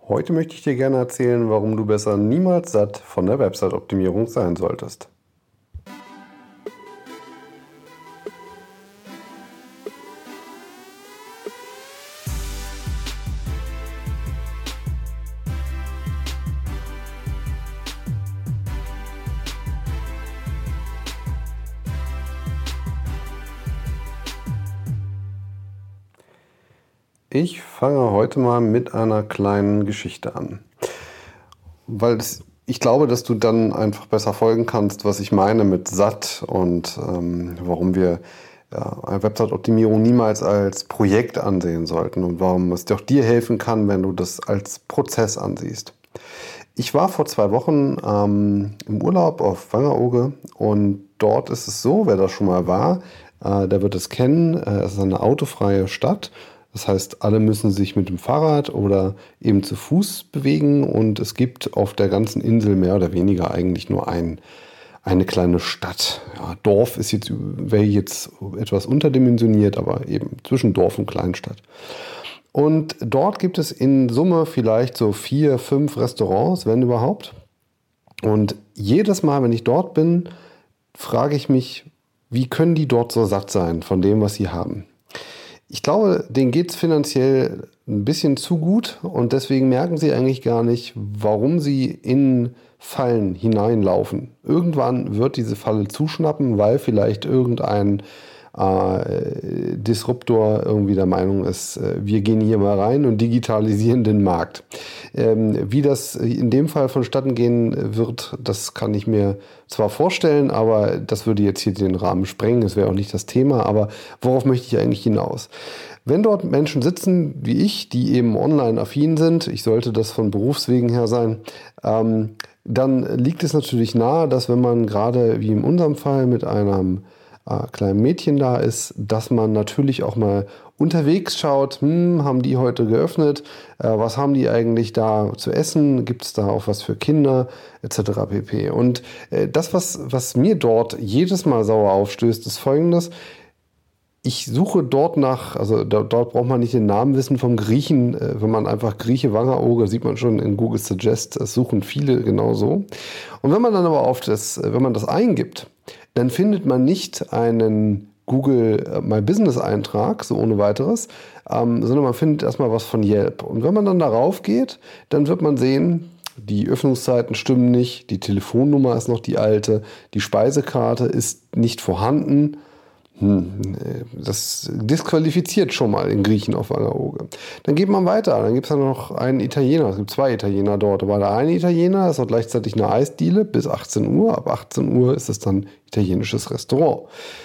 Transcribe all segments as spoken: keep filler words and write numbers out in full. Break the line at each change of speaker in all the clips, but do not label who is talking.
Heute möchte ich dir gerne erzählen, warum du besser niemals satt von der Website-Optimierung sein solltest. Ich fange heute mal mit einer kleinen Geschichte an, weil es, ich glaube, dass du dann einfach besser folgen kannst, was ich meine mit satt und ähm, warum wir ja, eine Website-Optimierung niemals als Projekt ansehen sollten und warum es doch dir helfen kann, wenn du das als Prozess ansiehst. Ich war vor zwei Wochen ähm, im Urlaub auf Wangerooge und dort ist es so, wer da schon mal war, äh, der wird es kennen, äh, es ist eine autofreie Stadt. Das heißt, alle müssen sich mit dem Fahrrad oder eben zu Fuß bewegen und es gibt auf der ganzen Insel mehr oder weniger eigentlich nur ein, eine kleine Stadt. Ja, Dorf ist jetzt, wäre jetzt etwas unterdimensioniert, aber eben zwischen Dorf und Kleinstadt. Und dort gibt es in Summe vielleicht so vier, fünf Restaurants, wenn überhaupt. Und jedes Mal, wenn ich dort bin, frage ich mich, wie können die dort so satt sein von dem, was sie haben? Ich glaube, denen geht es finanziell ein bisschen zu gut und deswegen merken sie eigentlich gar nicht, warum sie in Fallen hineinlaufen. Irgendwann wird diese Falle zuschnappen, weil vielleicht irgendein äh, Disruptor irgendwie der Meinung ist, äh, wir gehen hier mal rein und digitalisieren den Markt. Ähm, wie das in dem Fall vonstatten gehen wird, das kann ich mir zwar vorstellen, aber das würde jetzt hier den Rahmen sprengen, das wäre auch nicht das Thema, aber worauf möchte ich eigentlich hinaus? Wenn dort Menschen sitzen, wie ich, die eben online affin sind, ich sollte das von Berufswegen her sein, ähm, dann liegt es natürlich nahe, dass wenn man gerade wie in unserem Fall mit einem äh, kleinen Mädchen da ist, dass man natürlich auch mal unterwegs schaut, hm, haben die heute geöffnet, äh, was haben die eigentlich da zu essen, gibt es da auch was für Kinder, et cetera pp. Und äh, das, was, was mir dort jedes Mal sauer aufstößt, ist Folgendes: Ich suche dort nach, also da, dort braucht man nicht den Namen wissen vom Griechen, äh, wenn man einfach Grieche Wangerooge, sieht man schon in Google Suggest, das suchen viele genauso. Und wenn man dann aber auf das, wenn man das eingibt, dann findet man nicht einen Google My Business Eintrag, so ohne weiteres, ähm, sondern man findet erstmal was von Yelp. Und wenn man dann darauf geht, dann wird man sehen, die Öffnungszeiten stimmen nicht, die Telefonnummer ist noch die alte, die Speisekarte ist nicht vorhanden. Hm, das disqualifiziert schon mal den Griechen auf Wangerooge. Dann geht man weiter, dann gibt es ja noch einen Italiener, es gibt zwei Italiener dort. Aber der eine Italiener ist auch gleichzeitig eine Eisdiele bis achtzehn Uhr. Ab achtzehn Uhr ist es dann italienisches Restaurant.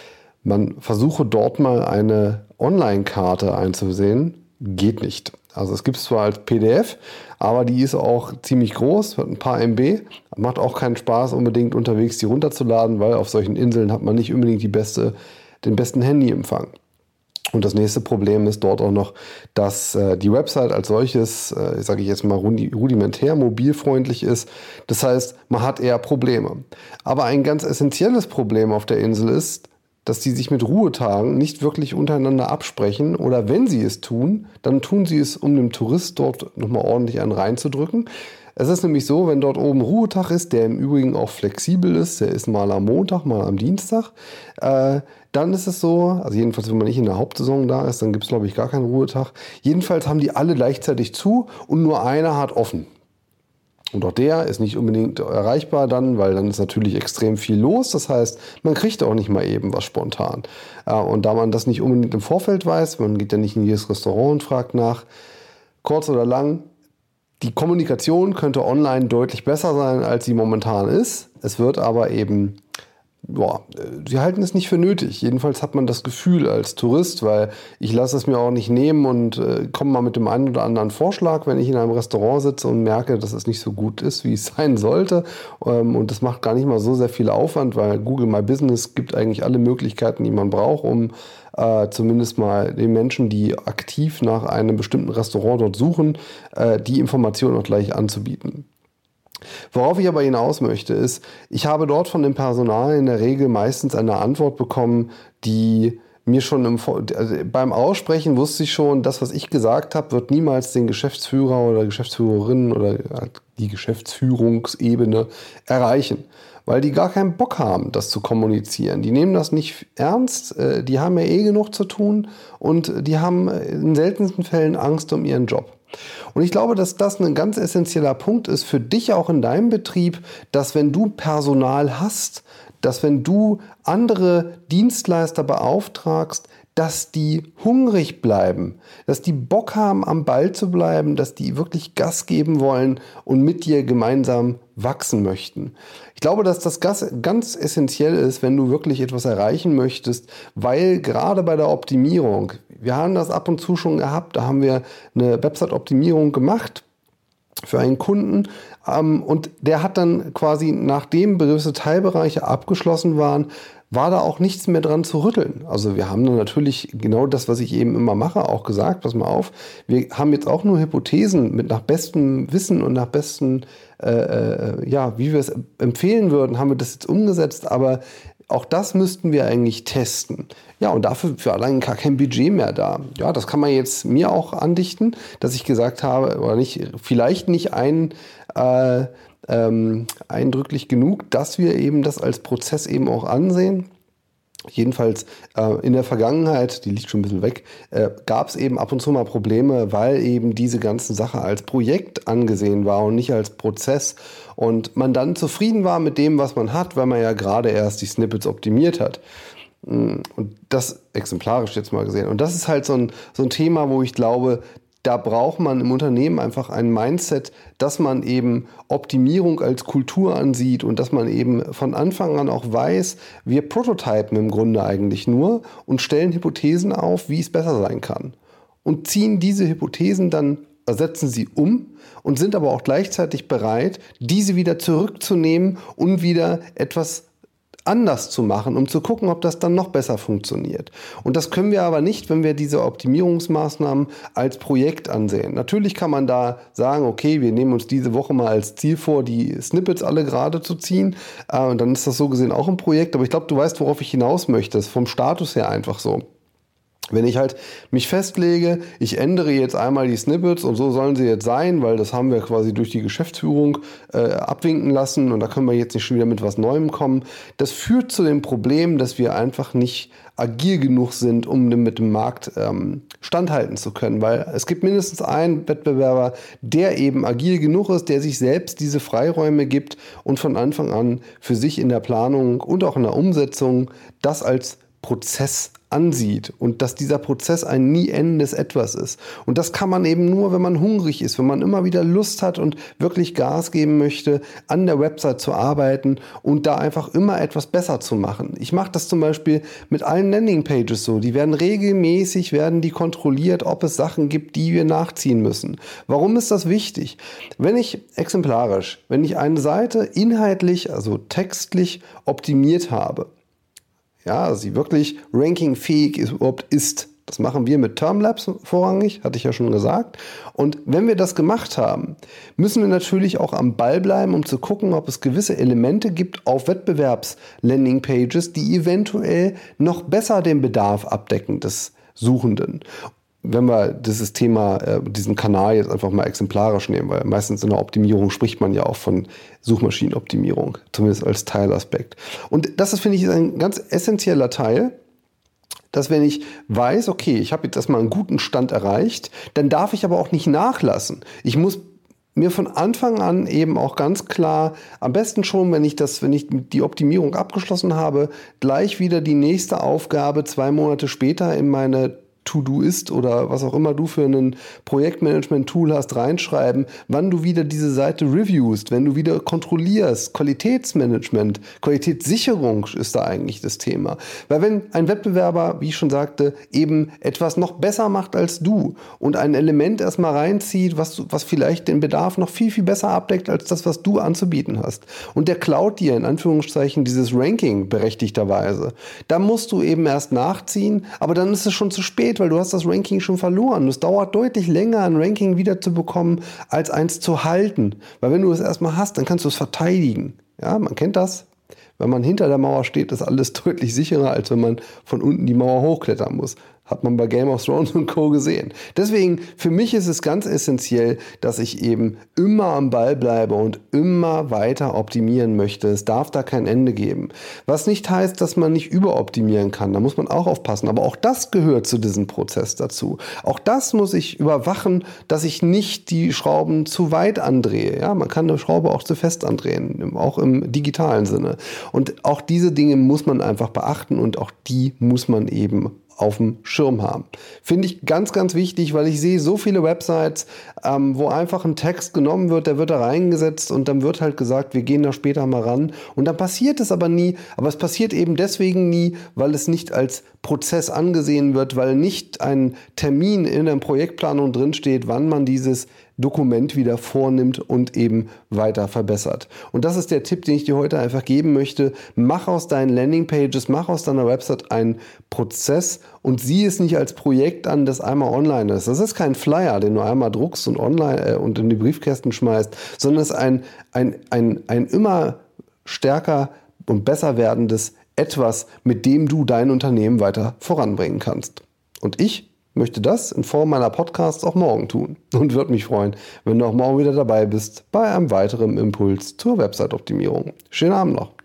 Man versuche dort mal eine Online-Karte einzusehen, geht nicht. Also es gibt es zwar als P D F, aber die ist auch ziemlich groß, hat ein paar M B, macht auch keinen Spaß unbedingt unterwegs die runterzuladen, weil auf solchen Inseln hat man nicht unbedingt die beste, den besten Handyempfang. Und das nächste Problem ist dort auch noch, dass äh, die Website als solches, äh, sage ich jetzt mal, rudimentär mobilfreundlich ist. Das heißt, man hat eher Probleme. Aber ein ganz essentielles Problem auf der Insel ist, dass die sich mit Ruhetagen nicht wirklich untereinander absprechen oder wenn sie es tun, dann tun sie es, um dem Tourist dort nochmal ordentlich einen reinzudrücken. Es ist nämlich so, wenn dort oben Ruhetag ist, der im Übrigen auch flexibel ist, der ist mal am Montag, mal am Dienstag, äh, dann ist es so, also jedenfalls wenn man nicht in der Hauptsaison da ist, dann gibt es glaube ich gar keinen Ruhetag. Jedenfalls haben die alle gleichzeitig zu und nur einer hat offen. Und auch der ist nicht unbedingt erreichbar dann, weil dann ist natürlich extrem viel los. Das heißt, man kriegt auch nicht mal eben was spontan. Und da man das nicht unbedingt im Vorfeld weiß, man geht ja nicht in jedes Restaurant und fragt nach, kurz oder lang, die Kommunikation könnte online deutlich besser sein, als sie momentan ist. Es wird aber eben, boah, sie halten es nicht für nötig. Jedenfalls hat man das Gefühl als Tourist, weil ich lasse es mir auch nicht nehmen und äh, komme mal mit dem einen oder anderen Vorschlag, wenn ich in einem Restaurant sitze und merke, dass es nicht so gut ist, wie es sein sollte. Ähm, und das macht gar nicht mal so sehr viel Aufwand, weil Google My Business gibt eigentlich alle Möglichkeiten, die man braucht, um äh, zumindest mal den Menschen, die aktiv nach einem bestimmten Restaurant dort suchen, äh, die Informationen auch gleich anzubieten. Worauf ich aber hinaus möchte, ist, ich habe dort von dem Personal in der Regel meistens eine Antwort bekommen, die mir schon im Vor- also beim Aussprechen wusste ich schon, das, was ich gesagt habe, wird niemals den Geschäftsführer oder Geschäftsführerin oder die Geschäftsführungsebene erreichen, weil die gar keinen Bock haben, das zu kommunizieren. Die nehmen das nicht ernst, äh, die haben ja eh genug zu tun und die haben in seltensten Fällen Angst um ihren Job. Und ich glaube, dass das ein ganz essentieller Punkt ist für dich auch in deinem Betrieb, dass wenn du Personal hast, dass wenn du andere Dienstleister beauftragst, dass die hungrig bleiben, dass die Bock haben, am Ball zu bleiben, dass die wirklich Gas geben wollen und mit dir gemeinsam wachsen möchten. Ich glaube, dass das ganz essentiell ist, wenn du wirklich etwas erreichen möchtest, weil gerade bei der Optimierung, wir haben das ab und zu schon gehabt, da haben wir eine Website-Optimierung gemacht für einen Kunden ähm, und der hat dann quasi, nachdem gewisse Teilbereiche abgeschlossen waren, war da auch nichts mehr dran zu rütteln. Also wir haben dann natürlich genau das, was ich eben immer mache, auch gesagt, pass mal auf, wir haben jetzt auch nur Hypothesen mit nach bestem Wissen und nach besten, äh, äh, ja, wie wir es empfehlen würden, haben wir das jetzt umgesetzt, aber auch das müssten wir eigentlich testen. Ja, und dafür für allein gar kein Budget mehr da. Ja, das kann man jetzt mir auch andichten, dass ich gesagt habe, oder nicht, vielleicht nicht ein, äh, ähm, eindrücklich genug, dass wir eben das als Prozess eben auch ansehen. Jedenfalls äh, in der Vergangenheit, die liegt schon ein bisschen weg, äh, gab es eben ab und zu mal Probleme, weil eben diese ganze Sache als Projekt angesehen war und nicht als Prozess und man dann zufrieden war mit dem, was man hat, weil man ja gerade erst die Snippets optimiert hat. Und das exemplarisch jetzt mal gesehen. Und das ist halt so ein, so ein Thema, wo ich glaube, da braucht man im Unternehmen einfach ein Mindset, dass man eben Optimierung als Kultur ansieht und dass man eben von Anfang an auch weiß, wir prototypen im Grunde eigentlich nur und stellen Hypothesen auf, wie es besser sein kann. Und ziehen diese Hypothesen dann, setzen sie um und sind aber auch gleichzeitig bereit, diese wieder zurückzunehmen und wieder etwas anders zu machen, um zu gucken, ob das dann noch besser funktioniert. Und das können wir aber nicht, wenn wir diese Optimierungsmaßnahmen als Projekt ansehen. Natürlich kann man da sagen, okay, wir nehmen uns diese Woche mal als Ziel vor, die Snippets alle gerade zu ziehen. Äh, und dann ist das so gesehen auch ein Projekt. Aber ich glaube, du weißt, worauf ich hinaus möchte. Das ist vom Status her einfach so. Wenn ich halt mich festlege, ich ändere jetzt einmal die Snippets und so sollen sie jetzt sein, weil das haben wir quasi durch die Geschäftsführung äh, abwinken lassen und da können wir jetzt nicht schon wieder mit was Neuem kommen. Das führt zu dem Problem, dass wir einfach nicht agil genug sind, um mit dem Markt ähm, standhalten zu können, weil es gibt mindestens einen Wettbewerber, der eben agil genug ist, der sich selbst diese Freiräume gibt und von Anfang an für sich in der Planung und auch in der Umsetzung das als Prozess ansieht und dass dieser Prozess ein nie endendes Etwas ist. Und das kann man eben nur, wenn man hungrig ist, wenn man immer wieder Lust hat und wirklich Gas geben möchte, an der Website zu arbeiten und da einfach immer etwas besser zu machen. Ich mache das zum Beispiel mit allen Landingpages so. Die werden regelmäßig, werden die kontrolliert, ob es Sachen gibt, die wir nachziehen müssen. Warum ist das wichtig? Wenn ich exemplarisch, wenn ich eine Seite inhaltlich, also textlich optimiert habe, ja, also sie wirklich rankingfähig ist, überhaupt ist. Das machen wir mit Termlabs vorrangig, hatte ich ja schon gesagt. Und wenn wir das gemacht haben, müssen wir natürlich auch am Ball bleiben, um zu gucken, ob es gewisse Elemente gibt auf Wettbewerbs-Landingpages, die eventuell noch besser den Bedarf abdecken des Suchenden. Wenn wir dieses Thema, äh, diesen Kanal jetzt einfach mal exemplarisch nehmen, weil meistens in der Optimierung spricht man ja auch von Suchmaschinenoptimierung, zumindest als Teilaspekt. Und das ist, finde ich, ein ganz essentieller Teil, dass wenn ich weiß, okay, ich habe jetzt erstmal einen guten Stand erreicht, dann darf ich aber auch nicht nachlassen. Ich muss mir von Anfang an eben auch ganz klar, am besten schon, wenn ich das, wenn ich die Optimierung abgeschlossen habe, gleich wieder die nächste Aufgabe zwei Monate später in meine To-Do-Ist oder was auch immer du für ein Projektmanagement-Tool hast, reinschreiben, wann du wieder diese Seite reviewst, wenn du wieder kontrollierst. Qualitätsmanagement, Qualitätssicherung ist da eigentlich das Thema. Weil wenn ein Wettbewerber, wie ich schon sagte, eben etwas noch besser macht als du und ein Element erstmal reinzieht, was, was vielleicht den Bedarf noch viel, viel besser abdeckt als das, was du anzubieten hast. Und der klaut dir in Anführungszeichen dieses Ranking berechtigterweise. Da musst du eben erst nachziehen, aber dann ist es schon zu spät, weil du hast das Ranking schon verloren. Es dauert deutlich länger, ein Ranking wieder zu bekommen, als eins zu halten. Weil wenn du es erstmal hast, dann kannst du es verteidigen. Ja, man kennt das. Wenn man hinter der Mauer steht, ist alles deutlich sicherer, als wenn man von unten die Mauer hochklettern muss. Hat man bei Game of Thrones und Co. gesehen. Deswegen, für mich ist es ganz essentiell, dass ich eben immer am Ball bleibe und immer weiter optimieren möchte. Es darf da kein Ende geben. Was nicht heißt, dass man nicht überoptimieren kann. Da muss man auch aufpassen. Aber auch das gehört zu diesem Prozess dazu. Auch das muss ich überwachen, dass ich nicht die Schrauben zu weit andrehe. Ja, man kann eine Schraube auch zu fest andrehen, auch im digitalen Sinne. Und auch diese Dinge muss man einfach beachten und auch die muss man eben auf dem Schirm haben. Finde ich ganz, ganz wichtig, weil ich sehe so viele Websites, ähm, wo einfach ein Text genommen wird, der wird da reingesetzt und dann wird halt gesagt, wir gehen da später mal ran. Und dann passiert es aber nie. Aber es passiert eben deswegen nie, weil es nicht als Prozess angesehen wird, weil nicht ein Termin in der Projektplanung drinsteht, wann man dieses Dokument wieder vornimmt und eben weiter verbessert. Und das ist der Tipp, den ich dir heute einfach geben möchte. Mach aus deinen Landingpages, mach aus deiner Website einen Prozess und sieh es nicht als Projekt an, das einmal online ist. Das ist kein Flyer, den du einmal druckst und online äh, und in die Briefkästen schmeißt, sondern es ist ein, ein, ein, ein immer stärker und besser werdendes Etwas, mit dem du dein Unternehmen weiter voranbringen kannst. Und ich möchte das in Form meiner Podcasts auch morgen tun und würde mich freuen, wenn du auch morgen wieder dabei bist bei einem weiteren Impuls zur Website-Optimierung. Schönen Abend noch.